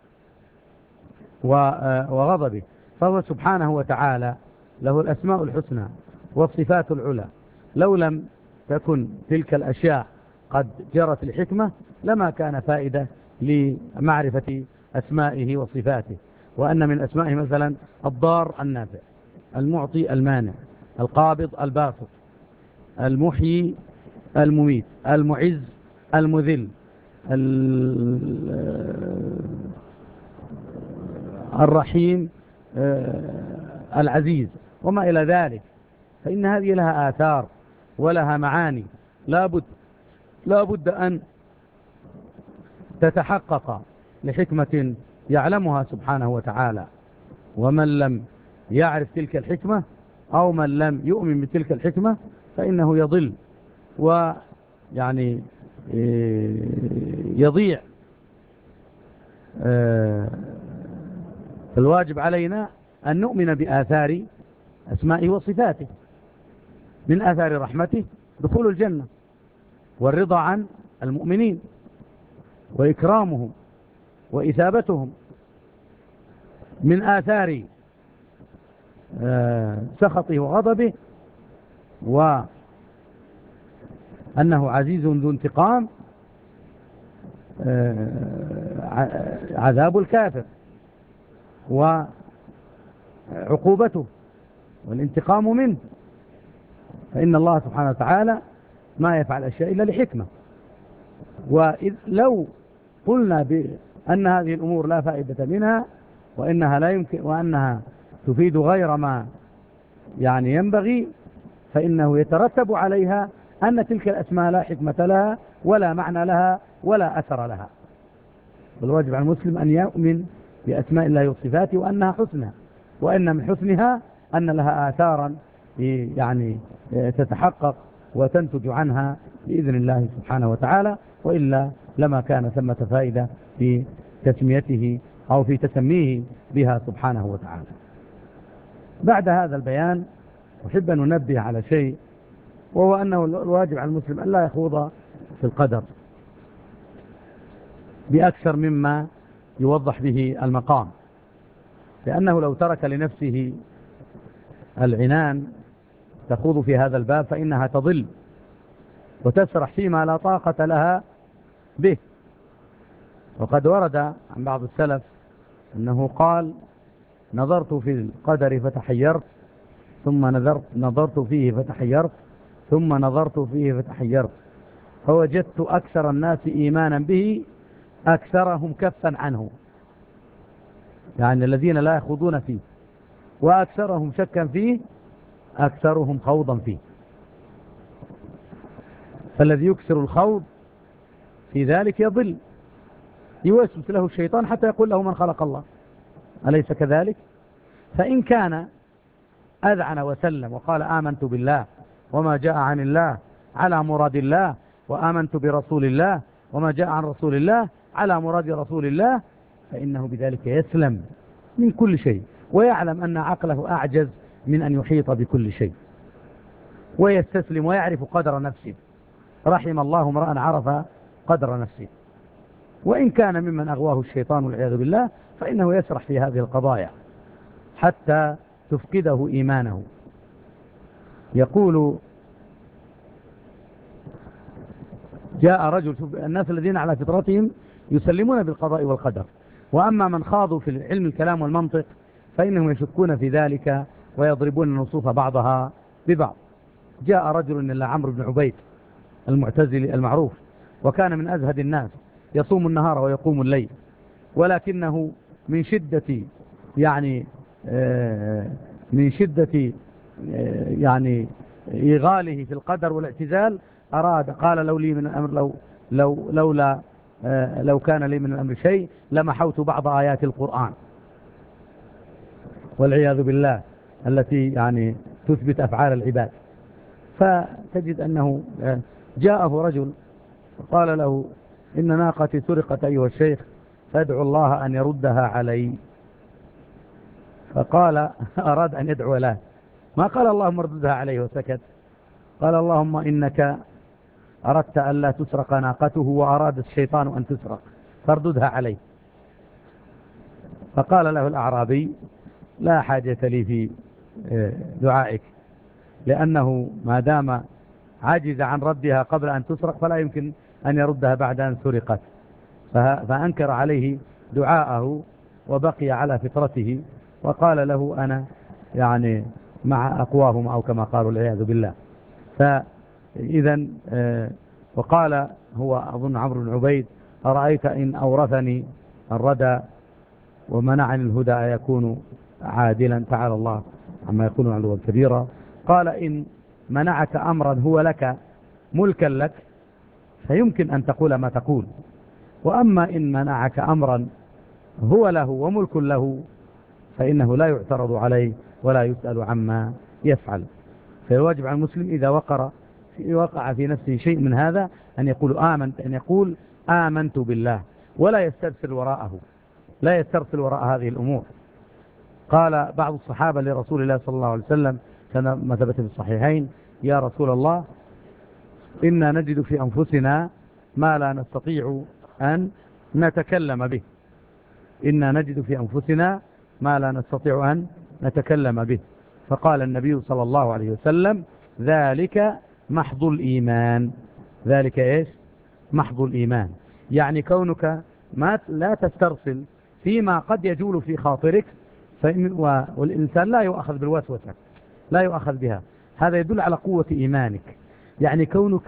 وغضبه. فهو سبحانه وتعالى له الأسماء الحسنى والصفات العلى. لو لم تكن تلك الأشياء قد جرت الحكمة لما كان فائدة لمعرفة أسمائه وصفاته. وأن من أسمائه مثلا الضار النافع، المعطي المانع، القابض الباسط، المحيي المميت، المعز المذل، الرحيم العزيز وما إلى ذلك. فإن هذه لها آثار ولها معاني لا بد لا بد أن تتحقق لحكمة يعلمها سبحانه وتعالى. ومن لم يعرف تلك الحكمة أو من لم يؤمن بتلك الحكمة فإنه يضل ويعني يضيع. فالواجب علينا أن نؤمن بآثار أسمائه وصفاته. من آثار رحمته دخول الجنة والرضا عن المؤمنين وإكرامهم وإثابتهم. من آثار سخطه وغضبه وأنه عزيز ذو انتقام عذاب الكافر وعقوبته والانتقام منه. فإن الله سبحانه وتعالى ما يفعل أشياء إلا لحكمة. وإذ لو قلنا بأن هذه الأمور لا فائدة منها وإنها لا يمكن وأنها تفيد غير ما يعني ينبغي، فإنه يترتب عليها أن تلك الأسماء لا حكمة لها ولا معنى لها ولا أثر لها. والواجب على المسلم أن يؤمن بأسماء الله وصفاته وأنها حسنى، وأن من حسنها أن لها آثارا يعني تتحقق وتنتج عنها بإذن الله سبحانه وتعالى، وإلا لما كان ثمة فائدة في تسميته أو في تسميه بها سبحانه وتعالى. بعد هذا البيان أحب أن ننبه على شيء، وهو أنه الواجب على المسلم أن لا يخوض في القدر بأكثر مما يوضح به المقام، لأنه لو ترك لنفسه العنان تخوض في هذا الباب فإنها تضل وتسرح فيما لا طاقة لها به. وقد ورد عن بعض السلف أنه قال: نظرت في القدر فتحيرت، ثم نظرت, نظرت فيه فتحيرت، ثم نظرت فيه فتحيرت، فوجدت أكثر الناس إيمانا به أكثرهم كفا عنه، يعني الذين لا يخوضون فيه، وأكثرهم شكا فيه أكثرهم خوضا فيه. فالذي يكسر الخوض في ذلك يضل، يوسوس له الشيطان حتى يقول له من خلق الله، أليس كذلك؟ فإن كان أذعن وسلم وقال آمنت بالله وما جاء عن الله على مراد الله، وآمنت برسول الله وما جاء عن رسول الله على مراد رسول الله، فإنه بذلك يسلم من كل شيء، ويعلم أن عقله أعجز من أن يحيط بكل شيء، ويستسلم ويعرف قدر نفسه. رحم الله امرأ عرف قدر نفسه، وإن كان ممن أغواه الشيطان والعياذ بالله فإنه يسرح في هذه القضايا حتى تفقده إيمانه. يقول جاء رجل، الناس الذين على فطرتهم يسلمون بالقضاء والقدر، وأما من خاضوا في علم الكلام والمنطق فإنهم يشكون في ذلك ويضربون النصوص بعضها ببعض. جاء رجل إلى عمرو بن عبيد المعتزلي المعروف، وكان من أزهد الناس، يصوم النهار ويقوم الليل، ولكنه من شدة يعني من شدة يعني إيغاله في القدر والاعتزال أراد، قال لو لي من الأمر لو لو لولا لو كان لي من الأمر شيء لمحوت بعض آيات القرآن والعياذ بالله التي يعني تثبت أفعال العباد. فتجد أنه جاءه رجل قال له إن ناقتي سرقت أيها الشيخ فادعو الله أن يردها علي. فقال أراد أن يدعو له، ما قال اللهم اردها عليه وسكت، قال اللهم إنك أردت أن لا تسرق ناقته وأراد الشيطان أن تسرق فارددها عليه. فقال له الأعرابي لا حاجة لي في دعائك، لأنه ما دام عجز عن ردها قبل أن تسرق فلا يمكن أن يردها بعد أن سرقت. فأنكر عليه دعاءه وبقي على فطرته، وقال له أنا يعني مع أقواهم أو كما قالوا العياذ بالله. فإذا وقال هو أظن عمرو بن عبيد أرأيت إن أورثني الردى ومنعني الهدى يكون عادلا، تعالى الله عما يقولون علوا كبيرا. قال إن منعك أمرا هو لك ملكا لك فيمكن أن تقول ما تقول، وأما إن منعك أمرا هو له وملك له فإنه لا يعترض عليه ولا يسأل عما يفعل. فالواجب على المسلم إذا وقر وقع في نفسه شيء من هذا أن يقول آمنت أن يقول آمنت بالله، ولا يسترسل وراءه، لا يسترسل وراء هذه الأمور. قال بعض الصحابة لرسول الله صلى الله عليه وسلم كما ثبت في الصحيحين يا رسول الله إنا نجد في أنفسنا ما لا نستطيع أن نتكلم به، إنا نجد في أنفسنا ما لا نستطيع أن نتكلم به. فقال النبي صلى الله عليه وسلم ذلك محض الإيمان. ذلك إيش؟ محض الإيمان، يعني كونك ما لا تسترسل فيما قد يجول في خاطرك، والإنسان لا يؤخذ بالوسوسة، لا يؤخذ بها. هذا يدل على قوة إيمانك، يعني كونك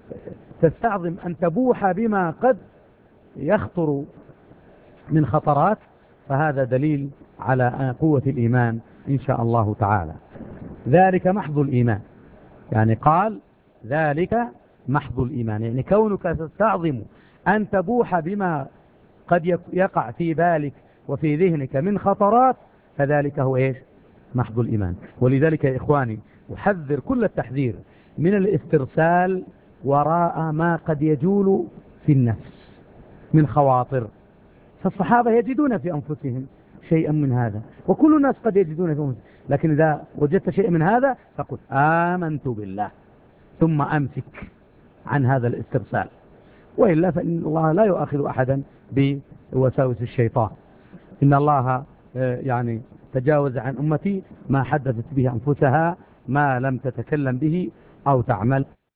تستعظم أن تبوح بما قد يخطر من خطرات، فهذا دليل على قوة الإيمان إن شاء الله تعالى. ذلك محض الإيمان، يعني قال ذلك محض الإيمان، يعني كونك تستعظم أن تبوح بما قد يقع في بالك وفي ذهنك من خطرات، فذلك هو إيش؟ محض الإيمان. ولذلك يا إخواني أحذر كل التحذير من الاسترسال وراء ما قد يجول في النفس من خواطر. فالصحابة يجدون في أنفسهم شيئا من هذا، وكل الناس قد يجدون في أنفسهم، لكن إذا وجدت شيء من هذا فقل آمنت بالله، ثم أمسك عن هذا الاسترسال، وإلا فإن الله لا يؤاخذ أحدا بوساوس الشيطان. إن الله يعني تجاوز عن أمتي ما حدثت به أنفسها ما لم تتكلم به أو تعمل.